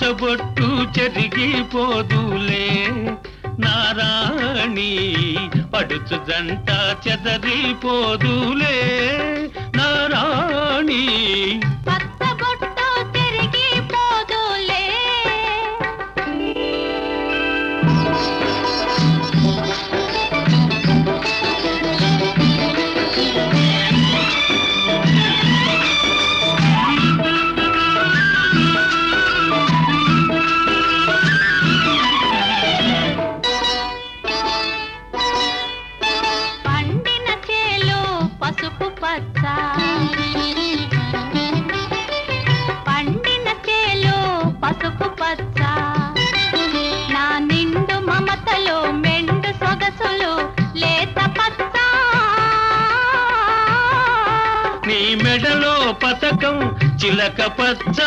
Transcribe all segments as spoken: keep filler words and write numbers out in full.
పచ్చబొట్టు చెరిగిపోదులే నారాణి పడుచు జంట చెదరిపోదులే నారాణి పచ్చబొట్టు చెరిగిపోదులే పసుపు పచ్చ పండిన చేలో పసుపు పచ్చ నా నిండు మమతలో మెండు సొగసులు లేత పచ్చ నీ మెడలో పతకం చిలక పచ్చ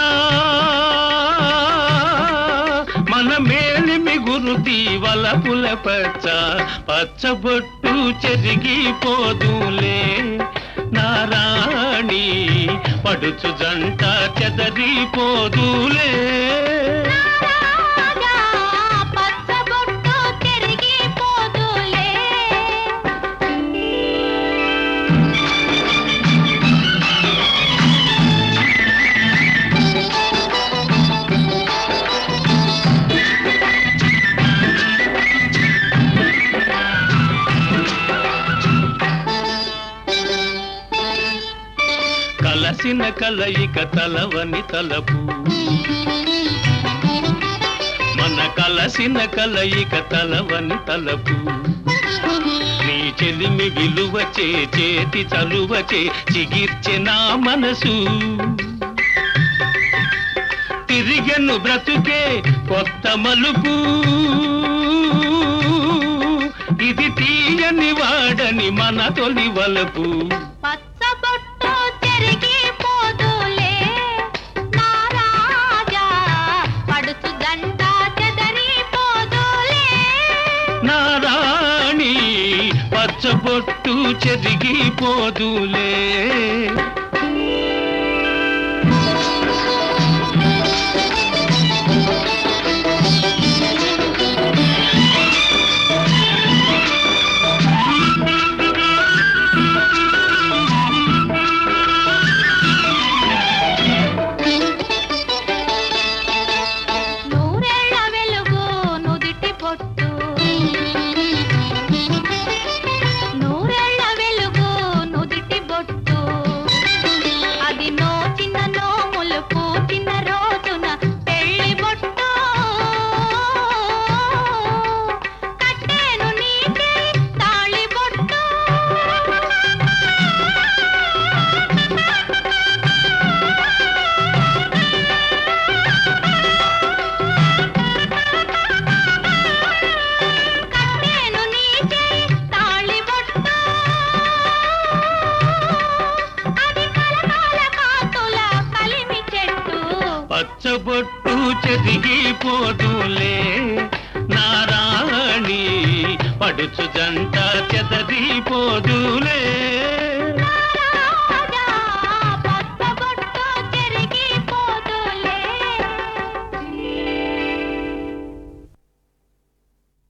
మన మేలిమి గురుతి వలపుల పచ్చ పచ్చబొట్టు చెరిగిపోదులే నారాణి పడుచు జంట చెదరిపోదులే పచ్చబొట్టు చెరిగిపోదులే కలసిన కలయిక తలవని తలపు మన కలసిన కలయిక తలవని తలపు నీ చెలిమి విలువచే చేతి చలువచే చిగిర్చె నా మనసు తిరిగెను బ్రతుకే కొత్త మలుపు ఇది తీయని వాడని మన తొలి వలపు పచ్చబొట్టు చెరిగిపోదులే నారాజా పడుచు గంట చెదరిపోదులే నారాణి పచ్చబొట్టు చెరిగిపోదులే పచ్చబొట్టు చెరిగిపోదులే నారాణి పడుచు జంట చెదరిపోదులే